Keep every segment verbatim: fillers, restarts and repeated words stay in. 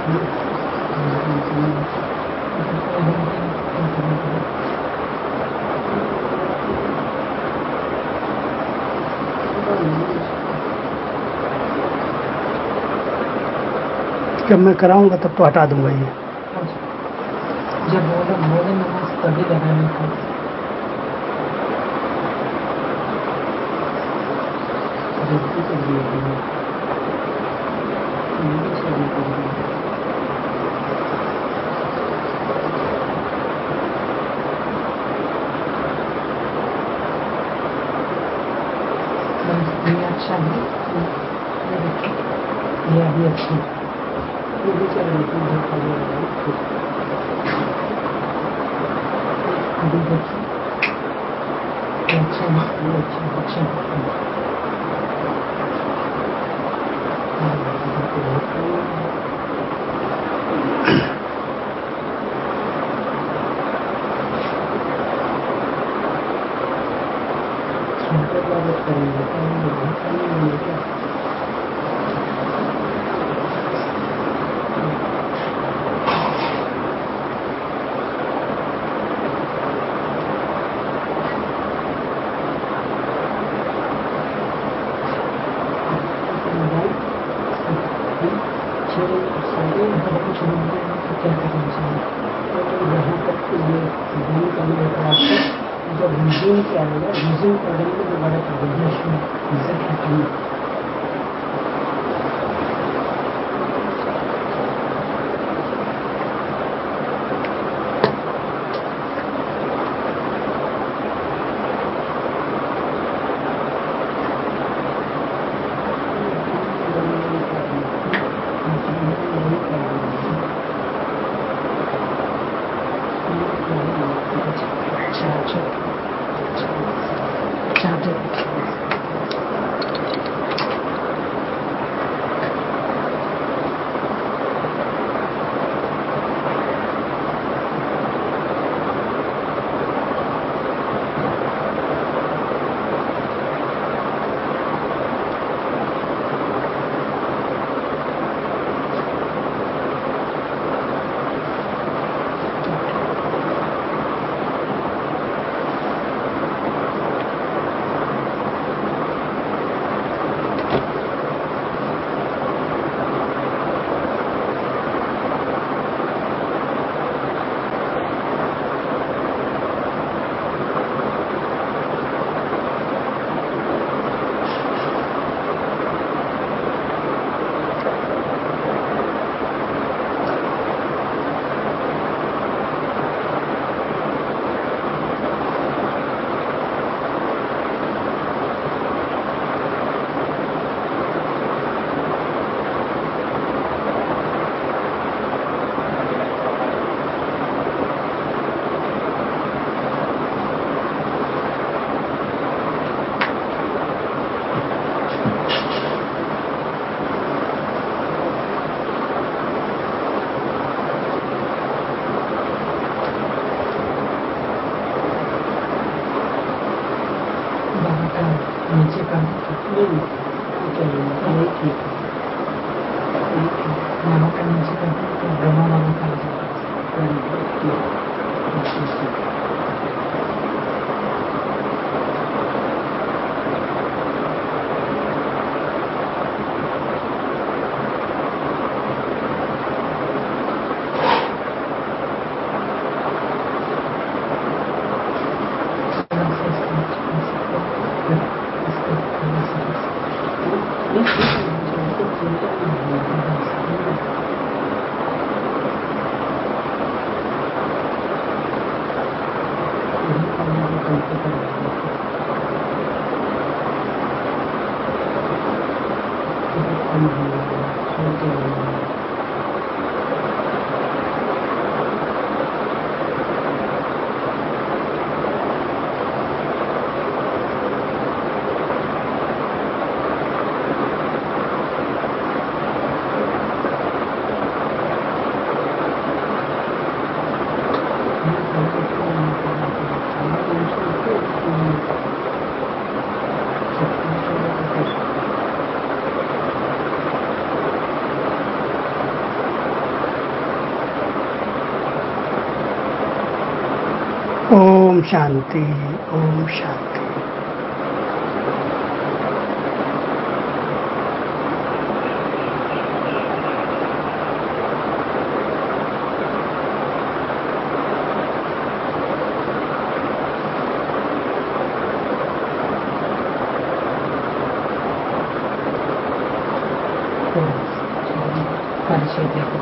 जब मैं कराऊंगा तब तो हटा दूंगा ये। जब बोले बोले नमाज तभी लगाने का। अच्छा है ये अभी अच्छा ये भी चल रही थी अभी देखिए अच्छा है अच्छा अच्छा नीचे का नहीं चाहिए यही ठीक है यही ठीक है। यहाँ का नीचे का तो गला वाला का आ जाएगा। ठीक ठीक ठीक थोड़ा सा इसको नीचे कर सकते हैं फिर इसको थोड़ा सा कर सकते हैं। ओम शांति, ओम शांति। परिचय देखो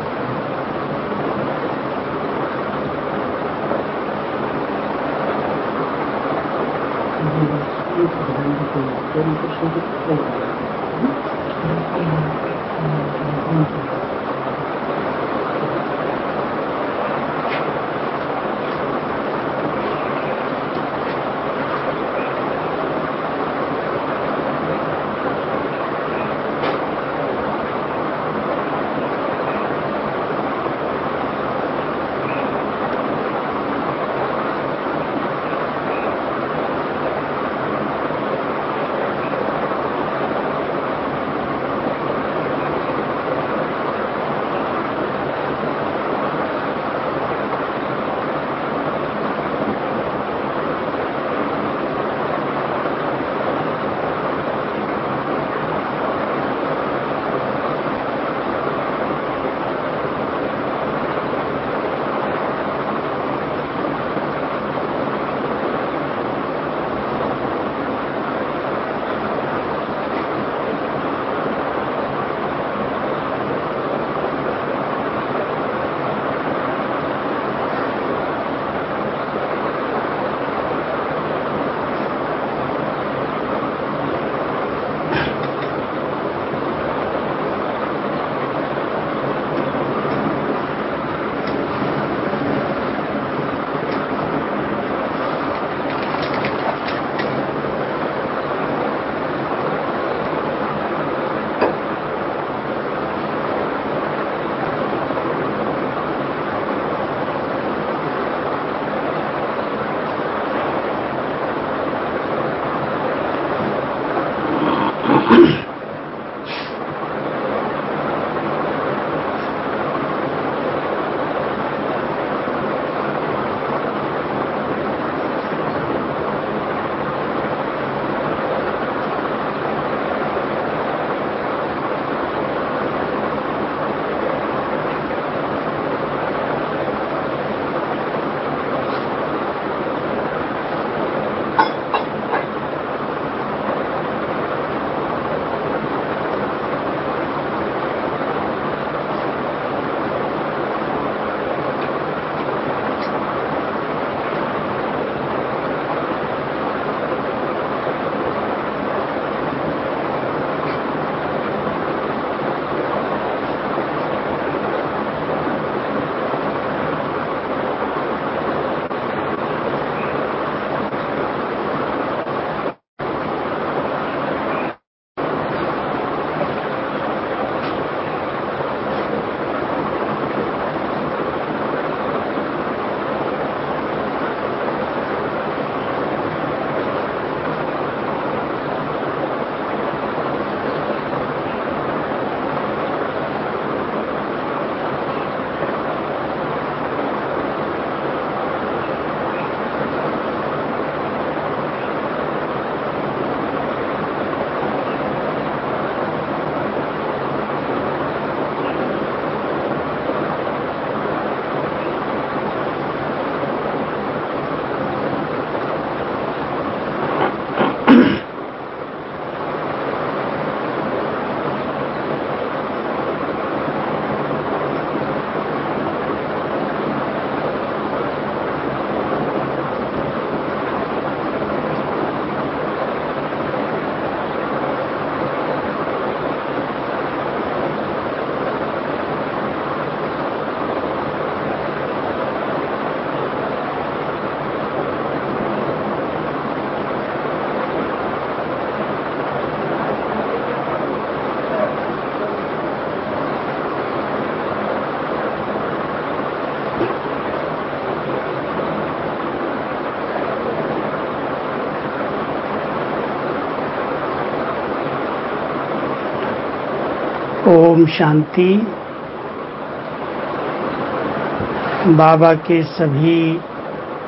ओम शांति। बाबा के सभी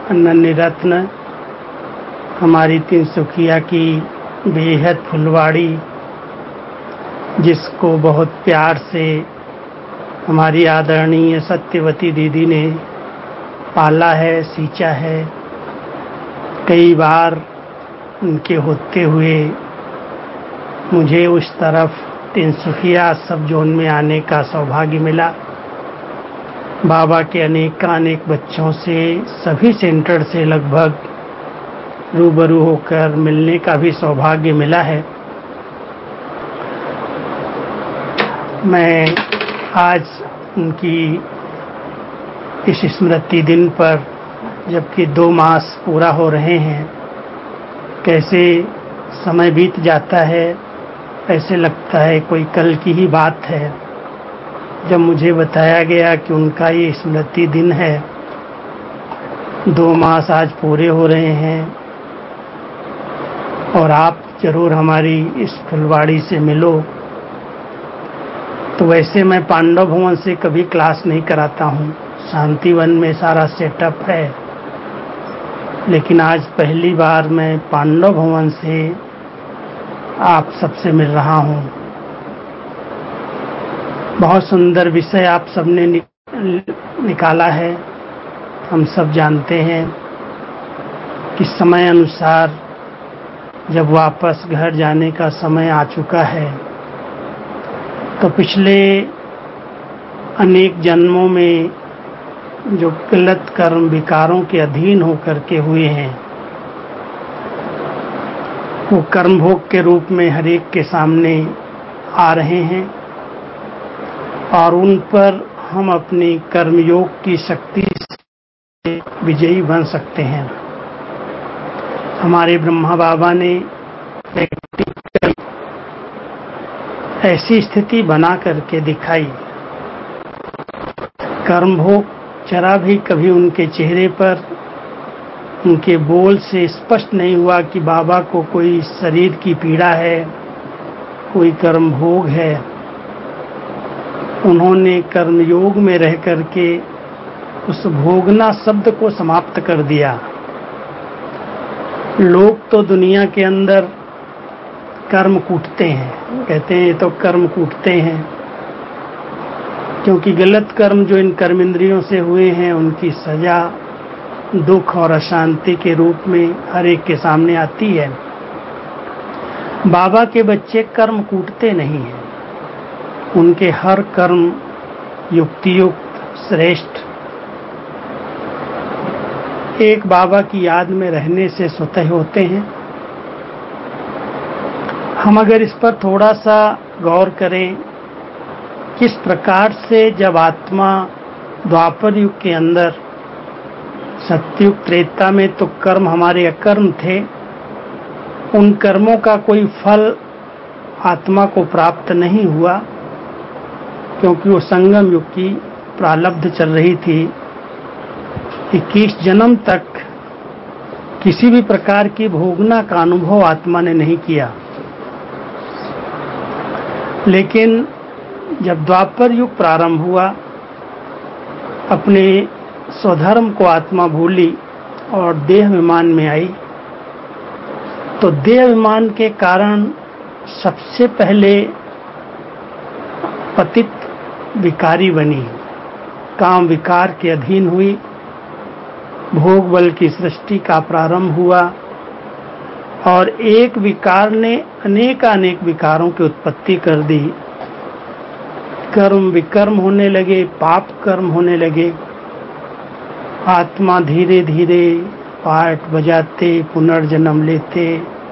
अनन्य रत्न, हमारी तिनसुकिया की बेहद फुलवाड़ी, जिसको बहुत प्यार से हमारी आदरणीय सत्यवती दीदी ने पाला है, सींचा है। कई बार उनके होते हुए मुझे उस तरफ तिनसुकिया सब जोन में आने का सौभाग्य मिला। बाबा के अनेक अनेक बच्चों से, सभी सेंटर से लगभग रूबरू होकर मिलने का भी सौभाग्य मिला है। मैं आज उनकी इस स्मृति दिन पर, जबकि दो मास पूरा हो रहे हैं, कैसे समय बीत जाता है, ऐसे लगता है कोई कल की ही बात है जब मुझे बताया गया कि उनका ये स्मृति दिन है। दो मास आज पूरे हो रहे हैं और आप जरूर हमारी इस फुलवाड़ी से मिलो। तो वैसे मैं पांडव भवन से कभी क्लास नहीं कराता हूँ, शांतिवन में सारा सेटअप है, लेकिन आज पहली बार मैं पांडव भवन से आप सबसे मिल रहा हूँ। बहुत सुंदर विषय आप सबने निकाला है। हम सब जानते हैं कि समय अनुसार जब वापस घर जाने का समय आ चुका है, तो पिछले अनेक जन्मों में जो गलत कर्म विकारों के अधीन होकर के हुए हैं, वो कर्म भोग के रूप में हर एक के सामने आ रहे हैं और उन पर हम अपनी कर्मयोग की शक्ति से विजयी बन सकते हैं। हमारे ब्रह्मा बाबा ने ऐसी स्थिति बना करके दिखाई। कर्म भोग जरा भी कभी उनके चेहरे पर, उनके बोल से स्पष्ट नहीं हुआ कि बाबा को कोई शरीर की पीड़ा है, कोई कर्म भोग है। उन्होंने कर्मयोग में रह करके उस भोगना शब्द को समाप्त कर दिया। लोग तो दुनिया के अंदर कर्म कूटते हैं, कहते हैं ये तो कर्म कूटते हैं, क्योंकि गलत कर्म जो इन कर्म इंद्रियों से हुए हैं, उनकी सजा दुख और अशांति के रूप में हर एक के सामने आती है। बाबा के बच्चे कर्म कूटते नहीं हैं, उनके हर कर्म युक्तियुक्त, श्रेष्ठ, एक बाबा की याद में रहने से स्वतः होते हैं। हम अगर इस पर थोड़ा सा गौर करें, किस प्रकार से जब आत्मा द्वापर युग के अंदर, सतयुग त्रेता में तो कर्म हमारे अकर्म थे, उन कर्मों का कोई फल आत्मा को प्राप्त नहीं हुआ, क्योंकि वो संगम युग की प्रारब्ध चल रही थी। इक्कीस जन्म तक किसी भी प्रकार की भोगना का अनुभव आत्मा ने नहीं किया। लेकिन जब द्वापर युग प्रारंभ हुआ, अपने स्वधर्म को आत्मा भूली और देह विमान में आई, तो देह विमान के कारण सबसे पहले पतित विकारी बनी, काम विकार के अधीन हुई, भोग बल की सृष्टि का प्रारंभ हुआ और एक विकार ने अनेक अनेक विकारों की उत्पत्ति कर दी। कर्म विकर्म होने लगे, पाप कर्म होने लगे। आत्मा धीरे धीरे पाठ बजाते पुनर्जन्म लेते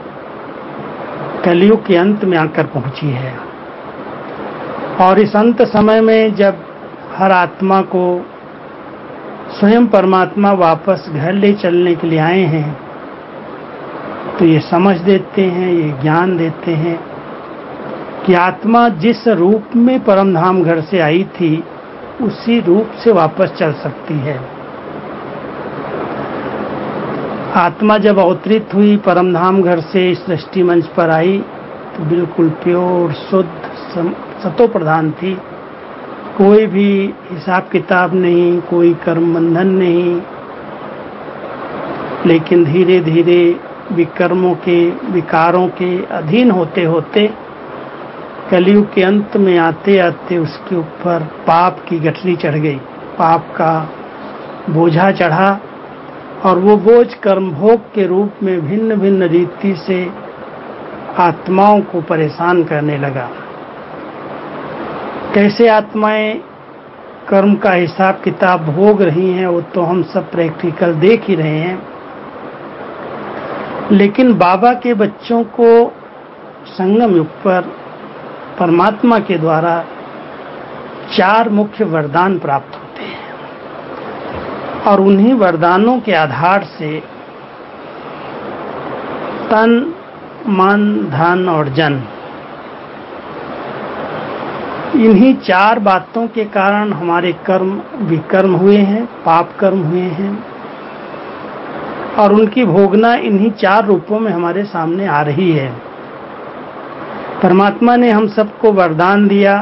कलयुग के अंत में आकर पहुंची है। और इस अंत समय में जब हर आत्मा को स्वयं परमात्मा वापस घर ले चलने के लिए आए हैं, तो ये समझ देते हैं, ये ज्ञान देते हैं कि आत्मा जिस रूप में परमधाम घर से आई थी, उसी रूप से वापस चल सकती है। आत्मा जब अवतरित हुई परमधाम घर से इस सृष्टि मंच पर आई, तो बिल्कुल प्योर, शुद्ध, सतो प्रधान थी। कोई भी हिसाब किताब नहीं, कोई कर्म बंधन नहीं, लेकिन धीरे धीरे विकर्मों के विकारों के अधीन होते होते कलयुग के अंत में आते आते उसके ऊपर पाप की गठरी चढ़ गई, पाप का बोझा चढ़ा और वो बोझ कर्मभोग के रूप में भिन्न भिन्न रीति से आत्माओं को परेशान करने लगा। कैसे आत्माएं कर्म का हिसाब किताब भोग रही हैं वो तो हम सब प्रैक्टिकल देख ही रहे हैं, लेकिन बाबा के बच्चों को संगम युग पर परमात्मा के द्वारा चार मुख्य वरदान प्राप्त होते हैं और उन्हीं वरदानों के आधार से तन मन धन और जन, इन्हीं चार बातों के कारण हमारे कर्म विकर्म हुए हैं, पाप कर्म हुए हैं और उनकी भोगना इन्हीं चार रूपों में हमारे सामने आ रही है। परमात्मा ने हम सबको वरदान दिया,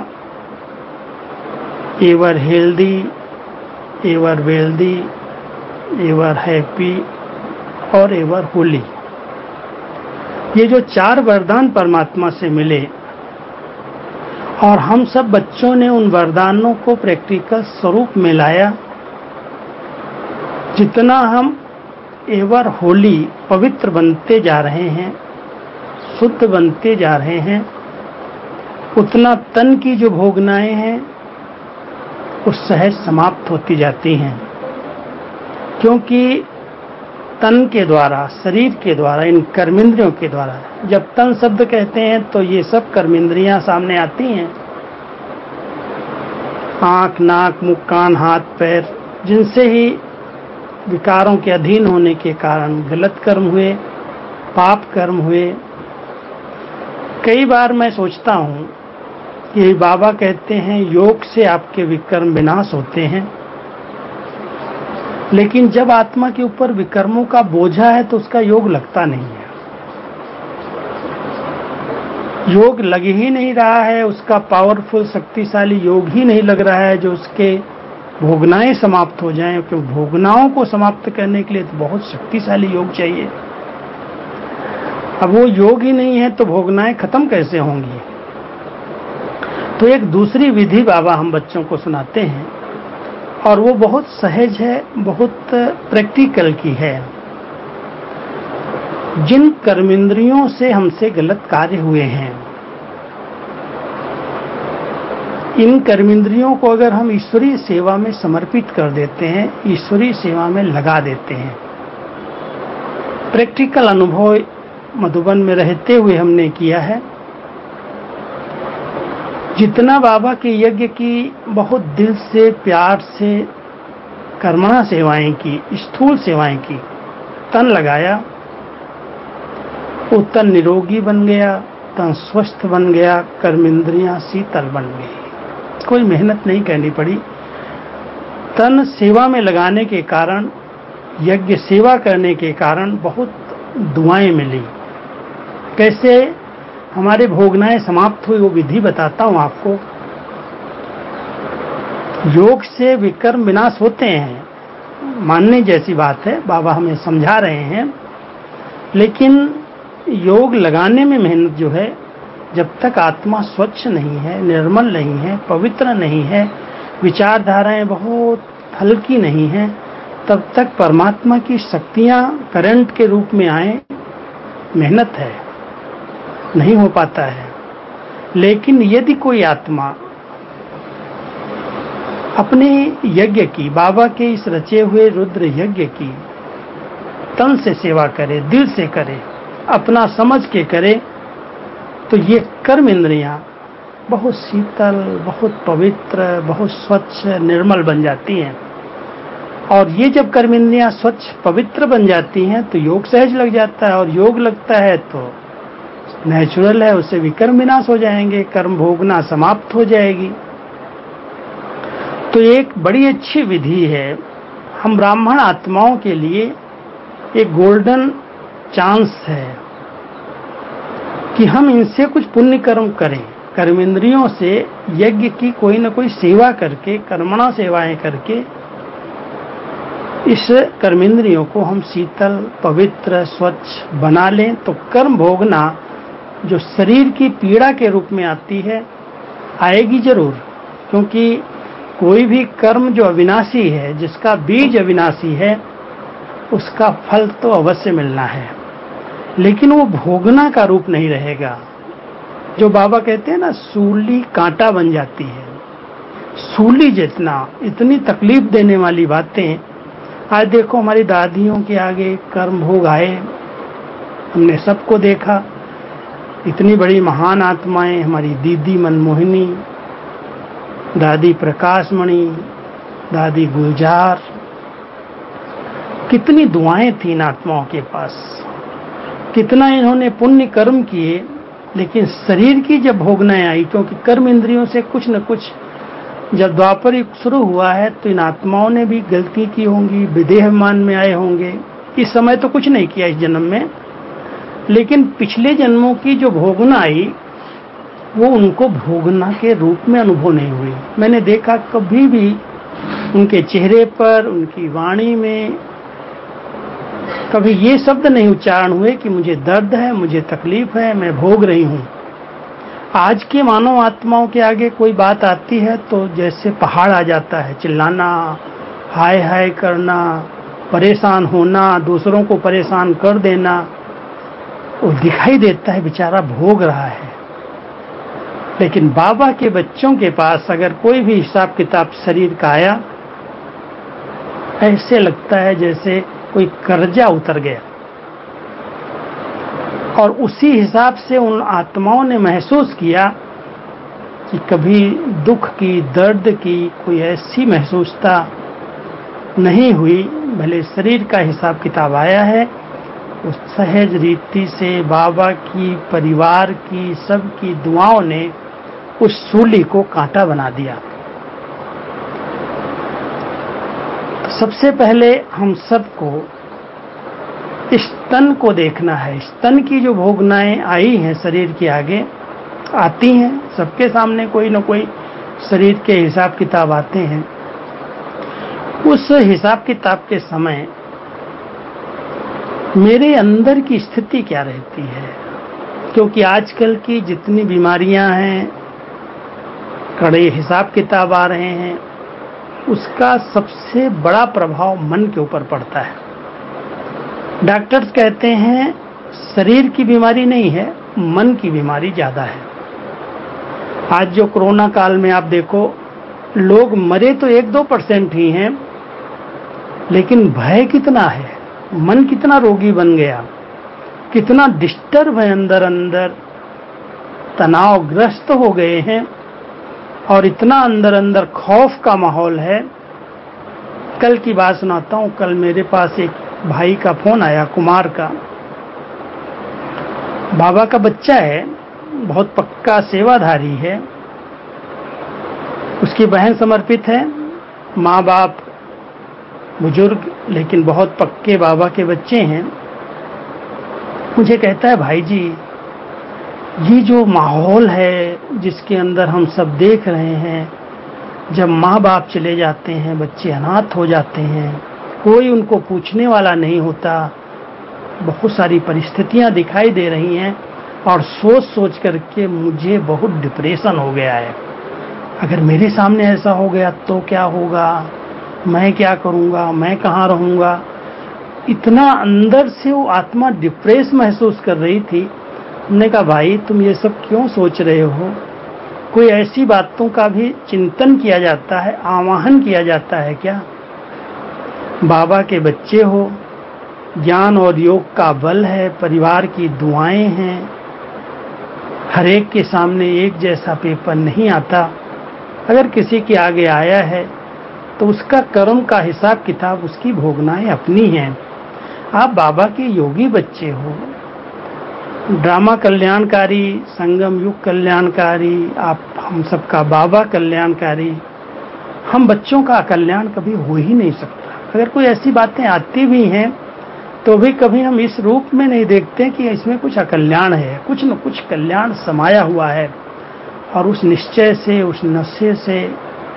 ever healthy, ever wealthy, ever happy और एवर होली। ये जो चार वरदान परमात्मा से मिले और हम सब बच्चों ने उन वरदानों को प्रैक्टिकल स्वरूप में लाया, जितना हम एवर होली पवित्र बनते जा रहे हैं, शुद्ध बनते जा रहे हैं, उतना तन की जो भोगनाएं हैं वो सहज समाप्त होती जाती हैं, क्योंकि तन के द्वारा, शरीर के द्वारा, इन कर्मेंद्रियों के द्वारा, जब तन शब्द कहते हैं तो ये सब कर्मेंद्रियां सामने आती हैं, आंख नाक मुख कान हाथ पैर, जिनसे ही विकारों के अधीन होने के कारण गलत कर्म हुए, पाप कर्म हुए। कई बार मैं सोचता हूँ कि बाबा कहते हैं योग से आपके विकर्म विनाश होते हैं, लेकिन जब आत्मा के ऊपर विकर्मों का बोझा है तो उसका योग लगता नहीं है। योग लग ही नहीं रहा है, उसका पावरफुल शक्तिशाली योग ही नहीं लग रहा है जो उसके भोगनाएं समाप्त हो जाएं, क्योंकि भोगनाओं को समाप्त करने के लिए तो बहुत शक्तिशाली योग चाहिए। अब वो योग ही नहीं है तो भोगनाएं खत्म कैसे होंगी। तो एक दूसरी विधि बाबा हम बच्चों को सुनाते हैं और वो बहुत सहज है, बहुत प्रैक्टिकल की है। जिन कर्मेंद्रियों से हमसे गलत कार्य हुए हैं, इन कर्मेंद्रियों को अगर हम ईश्वरीय सेवा में समर्पित कर देते हैं, ईश्वरीय सेवा में लगा देते हैं, प्रैक्टिकल अनुभव मधुबन में रहते हुए हमने किया है। जितना बाबा के यज्ञ की बहुत दिल से प्यार से कर्मणा सेवाएं की, स्थूल सेवाएं की, तन लगाया, वो तन निरोगी बन गया, तन स्वस्थ बन गया, कर्मेंद्रियां शीतल बन गई, कोई मेहनत नहीं करनी पड़ी। तन सेवा में लगाने के कारण, यज्ञ सेवा करने के कारण बहुत दुआएं मिली। कैसे हमारे भोगनाएं समाप्त हुई वो विधि बताता हूं आपको। योग से विकर्म विनाश होते हैं, मानने जैसी बात है, बाबा हमें समझा रहे हैं, लेकिन योग लगाने में मेहनत जो है, जब तक आत्मा स्वच्छ नहीं है, निर्मल नहीं है, पवित्र नहीं है, विचारधाराएं बहुत हल्की नहीं है, तब तक परमात्मा की शक्तियां करंट के रूप में आए, मेहनत है, नहीं हो पाता है। लेकिन यदि कोई आत्मा अपने यज्ञ की, बाबा के इस रचे हुए रुद्र यज्ञ की तन से सेवा करे, दिल से करे, अपना समझ के करे, तो ये कर्म इंद्रियां बहुत शीतल, बहुत पवित्र, बहुत स्वच्छ, निर्मल बन जाती हैं। और ये जब कर्म इंद्रियां स्वच्छ पवित्र बन जाती हैं तो योग सहज लग जाता है, और योग लगता है तो नेचुरल है, उससे विकर्म विनाश हो जाएंगे, कर्म भोगना समाप्त हो जाएगी। तो एक बड़ी अच्छी विधि है, हम ब्राह्मण आत्माओं के लिए एक गोल्डन चांस है कि हम इनसे कुछ पुण्य कर्म करें। कर्मेंद्रियों से यज्ञ की कोई न कोई सेवा करके, कर्मणा सेवाएं करके इस कर्मेंद्रियों को हम शीतल, पवित्र, स्वच्छ बना लें तो कर्म भोगना जो शरीर की पीड़ा के रूप में आती है, आएगी जरूर। क्योंकि कोई भी कर्म जो अविनाशी है, जिसका बीज अविनाशी है, उसका फल तो अवश्य मिलना है, लेकिन वो भोगना का रूप नहीं रहेगा। जो बाबा कहते हैं ना, सूली कांटा बन जाती है। सूली जितना इतनी तकलीफ देने वाली बातें, आज देखो हमारी दादियों के आगे कर्म भोग आए, हमने सबको देखा। इतनी बड़ी महान आत्माएं, हमारी दीदी मनमोहिनी, दादी प्रकाशमणि, दादी गुलजार, कितनी दुआएं थी इन आत्माओं के पास, कितना इन्होंने पुण्य कर्म किए। लेकिन शरीर की जब भोगनाएं आई, क्योंकि कर्म इंद्रियों से कुछ न कुछ, जब द्वापर युग शुरू हुआ है तो इन आत्माओं ने भी गलती की होंगी, विदेहमान में आए होंगे। इस समय तो कुछ नहीं किया इस जन्म में, लेकिन पिछले जन्मों की जो भोगना आई, वो उनको भोगना के रूप में अनुभव नहीं हुई। मैंने देखा कभी भी उनके चेहरे पर, उनकी वाणी में कभी ये शब्द नहीं उच्चारण हुए कि मुझे दर्द है, मुझे तकलीफ है, मैं भोग रही हूं। आज के मानव आत्माओं के आगे कोई बात आती है तो जैसे पहाड़ आ जाता है, चिल्लाना, हाय हाय करना, परेशान होना, दूसरों को परेशान कर देना। वो दिखाई देता है बेचारा भोग रहा है। लेकिन बाबा के बच्चों के पास अगर कोई भी हिसाब किताब शरीर का आया, ऐसे लगता है जैसे कोई कर्जा उतर गया। और उसी हिसाब से उन आत्माओं ने महसूस किया कि कभी दुख की, दर्द की कोई ऐसी महसूसता नहीं हुई। भले शरीर का हिसाब किताब आया है, उस सहज रीति से बाबा की, परिवार की, सबकी दुआओं ने उस सूली को कांटा बना दिया। तो सबसे पहले हम सबको इस तन को देखना है। इस तन की जो भोगनाएं आई हैं शरीर के आगे, आती हैं सबके सामने, कोई न कोई शरीर के हिसाब किताब आते हैं। उस हिसाब किताब के समय मेरे अंदर की स्थिति क्या रहती है? क्योंकि आजकल की जितनी बीमारियां हैं, कड़े हिसाब किताब आ रहे हैं, उसका सबसे बड़ा प्रभाव मन के ऊपर पड़ता है। डॉक्टर्स कहते हैं शरीर की बीमारी नहीं है, मन की बीमारी ज्यादा है। आज जो कोरोना काल में आप देखो, लोग मरे तो एक दो परसेंट ही हैं, लेकिन भय कितना है, मन कितना रोगी बन गया, कितना डिस्टर्ब है, अंदर अंदर तनावग्रस्त हो गए हैं और इतना अंदर अंदर खौफ का माहौल है। कल की बात सुनाता हूं। कल मेरे पास एक भाई का फोन आया, कुमार का। बाबा का बच्चा है, बहुत पक्का सेवाधारी है, उसकी बहन समर्पित है, माँ बाप बुजुर्ग, लेकिन बहुत पक्के बाबा के बच्चे हैं। मुझे कहता है, भाई जी, ये जो माहौल है जिसके अंदर हम सब देख रहे हैं, जब माँ बाप चले जाते हैं, बच्चे अनाथ हो जाते हैं, कोई उनको पूछने वाला नहीं होता, बहुत सारी परिस्थितियां दिखाई दे रही हैं और सोच सोच करके मुझे बहुत डिप्रेशन हो गया है। अगर मेरे सामने ऐसा हो गया तो क्या होगा, मैं क्या करूंगा, मैं कहाँ रहूंगा। इतना अंदर से वो आत्मा डिप्रेस महसूस कर रही थी। हमने कहा, भाई तुम ये सब क्यों सोच रहे हो? कोई ऐसी बातों का भी चिंतन किया जाता है, आवाहन किया जाता है क्या? बाबा के बच्चे हो, ज्ञान और योग का बल है, परिवार की दुआएं हैं, हर एक के सामने एक जैसा पेपर नहीं आता। अगर किसी के आगे आया है तो उसका कर्म का हिसाब किताब, उसकी भोगनाएं अपनी हैं। आप बाबा के योगी बच्चे हो, ड्रामा कल्याणकारी, संगम युग कल्याणकारी, आप हम सबका बाबा कल्याणकारी। हम बच्चों का कल्याण कभी हो ही नहीं सकता। अगर कोई ऐसी बातें आती भी हैं तो भी कभी हम इस रूप में नहीं देखते कि इसमें कुछ अकल्याण है। कुछ न कुछ कल्याण समाया हुआ है और उस निश्चय से, उस नशे से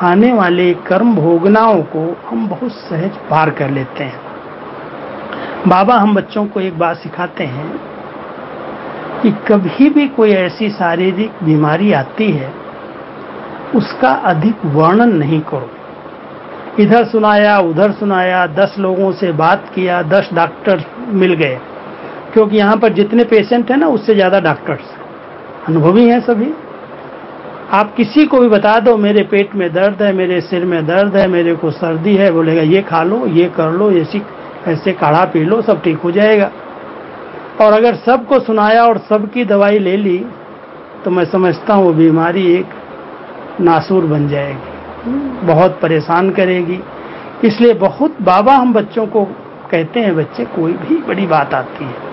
आने वाले कर्म भोगनाओं को हम बहुत सहज पार कर लेते हैं। बाबा हम बच्चों को एक बात सिखाते हैं कि कभी भी कोई ऐसी शारीरिक बीमारी आती है उसका अधिक वर्णन नहीं करो। इधर सुनाया उधर सुनाया, दस लोगों से बात किया, दस डॉक्टर मिल गए, क्योंकि यहाँ पर जितने पेशेंट हैं ना उससे ज्यादा डॉक्टर्स अनुभवी हैं सभी। आप किसी को भी बता दो मेरे पेट में दर्द है, मेरे सिर में दर्द है, मेरे को सर्दी है, बोलेगा ये खा लो, ये कर लो, ऐसी ऐसे काढ़ा पी लो, सब ठीक हो जाएगा। और अगर सबको सुनाया और सबकी दवाई ले ली तो मैं समझता हूँ वो बीमारी एक नासूर बन जाएगी, बहुत परेशान करेगी। इसलिए बहुत बाबा हम बच्चों को कहते हैं, बच्चे कोई भी बड़ी बात आती है,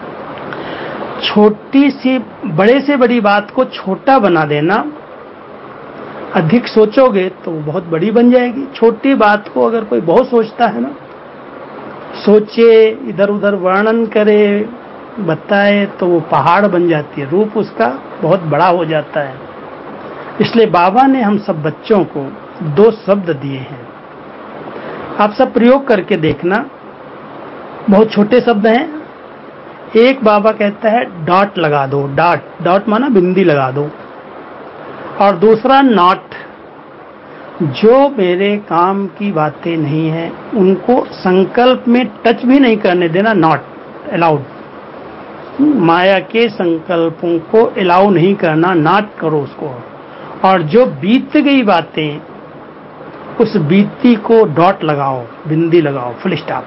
छोटी सी बड़े से बड़ी बात को छोटा बना देना, अधिक सोचोगे तो वो बहुत बड़ी बन जाएगी। छोटी बात को अगर कोई बहुत सोचता है ना, सोचे, इधर उधर वर्णन करे, बताए, तो वो पहाड़ बन जाती है, रूप उसका बहुत बड़ा हो जाता है। इसलिए बाबा ने हम सब बच्चों को दो शब्द दिए हैं, आप सब प्रयोग करके देखना। बहुत छोटे शब्द हैं। एक बाबा कहता है डॉट लगा दो, डॉट डॉट माना बिंदी लगा दो, और दूसरा नॉट, जो मेरे काम की बातें नहीं है उनको संकल्प में टच भी नहीं करने देना, नॉट अलाउड। माया के संकल्पों को अलाउ नहीं करना, नॉट करो उसको। और जो बीत गई बातें, उस बीती को डॉट लगाओ, बिंदी लगाओ, फुल स्टॉप।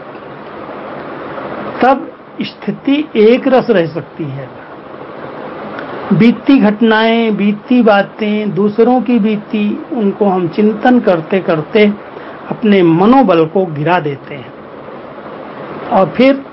तब स्थिति एक रस रह सकती है। बीती घटनाएं, बीती बातें, दूसरों की बीती, उनको हम चिंतन करते करते अपने मनोबल को गिरा देते हैं और फिर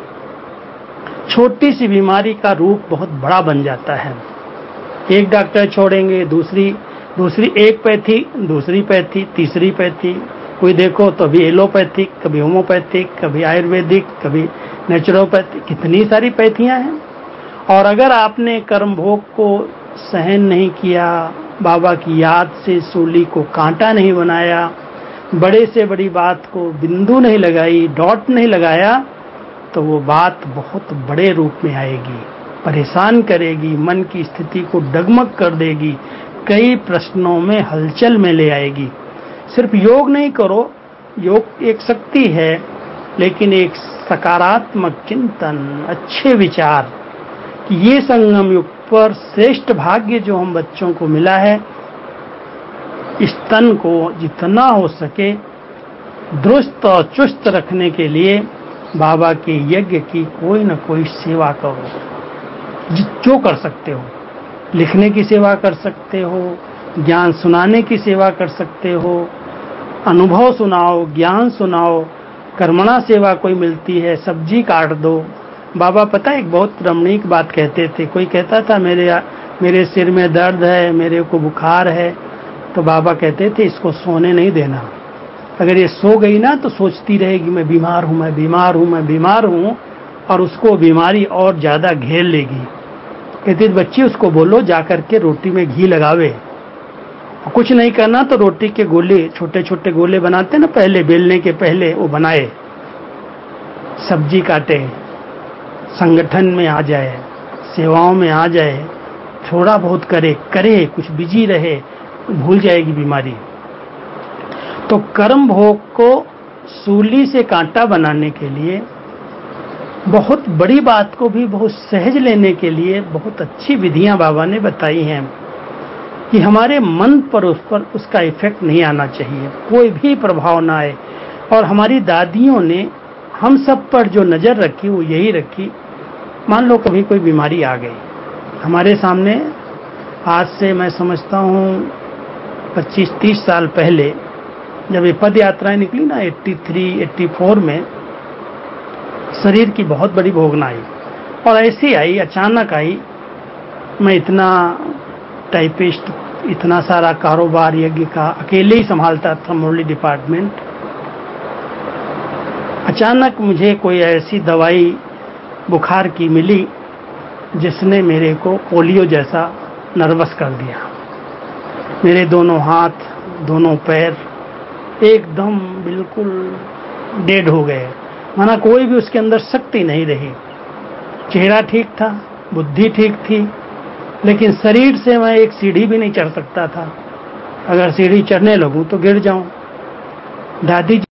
छोटी सी बीमारी का रूप बहुत बड़ा बन जाता है। एक डॉक्टर छोड़ेंगे, दूसरी दूसरी एक पैथी, दूसरी पैथी, तीसरी पैथी, कोई देखो तो अभी एलोपैथिक, कभी होम्योपैथिक, कभी आयुर्वेदिक, कभी नेचुरोपैथिक, कितनी सारी पैथियां हैं। और अगर आपने कर्म भोग को सहन नहीं किया, बाबा की याद से सूली को कांटा नहीं बनाया, बड़े से बड़ी बात को बिंदु नहीं लगाई, डॉट नहीं लगाया, तो वो बात बहुत बड़े रूप में आएगी, परेशान करेगी, मन की स्थिति को डगमग कर देगी, कई प्रश्नों में हलचल में ले आएगी। सिर्फ योग नहीं करो, योग एक शक्ति है, लेकिन एक सकारात्मक चिंतन, अच्छे विचार, कि ये संगम युग पर श्रेष्ठ भाग्य जो हम बच्चों को मिला है, इस तन को जितना हो सके दुरुस्त और चुस्त रखने के लिए बाबा के यज्ञ की कोई न कोई सेवा करो, जो कर सकते हो। लिखने की सेवा कर सकते हो, ज्ञान सुनाने की सेवा कर सकते हो, अनुभव सुनाओ, ज्ञान सुनाओ, कर्मणा सेवा कोई मिलती है, सब्जी काट दो। बाबा पता है एक बहुत रमणीक बात कहते थे, कोई कहता था मेरे मेरे सिर में दर्द है, मेरे को बुखार है, तो बाबा कहते थे इसको सोने नहीं देना, अगर ये सो गई ना तो सोचती रहेगी मैं बीमार हूं, मैं बीमार हूं, मैं बीमार हूं, और उसको बीमारी और ज्यादा घेर लेगी। कहते बच्ची उसको बोलो जाकर के रोटी में घी लगावे, कुछ नहीं करना तो रोटी के गोले, छोटे छोटे गोले बनाते ना पहले, बेलने के पहले वो बनाए, सब्जी काटे, संगठन में आ जाए, सेवाओं में आ जाए, थोड़ा बहुत करे करे कुछ बिजी रहे, भूल जाएगी बीमारी। तो कर्म भोग को सूली से कांटा बनाने के लिए, बहुत बड़ी बात को भी बहुत सहज लेने के लिए बहुत अच्छी विधियां बाबा ने बताई हैं कि हमारे मन पर उस पर उसका इफेक्ट नहीं आना चाहिए, कोई भी प्रभाव ना आए। और हमारी दादियों ने हम सब पर जो नजर रखी वो यही रखी, मान लो कभी कोई बीमारी आ गई हमारे सामने, आज से मैं समझता हूँ पच्चीस तीस साल पहले जब ये पद यात्राएं निकली ना तिरासी चौरासी में, शरीर की बहुत बड़ी भोगना आई, और ऐसी आई, अचानक आई। मैं इतना टाइपिस्ट, इतना सारा कारोबार यज्ञ का अकेले ही संभालता था, मुरली डिपार्टमेंट। अचानक मुझे कोई ऐसी दवाई बुखार की मिली जिसने मेरे को पोलियो जैसा नर्वस कर दिया। मेरे दोनों हाथ दोनों पैर एकदम बिल्कुल डेड हो गए, माना कोई भी उसके अंदर शक्ति नहीं रही। चेहरा ठीक था, बुद्धि ठीक थी, लेकिन शरीर से मैं एक सीढ़ी भी नहीं चढ़ सकता था। अगर सीढ़ी चढ़ने लगूं तो गिर जाऊं। दादी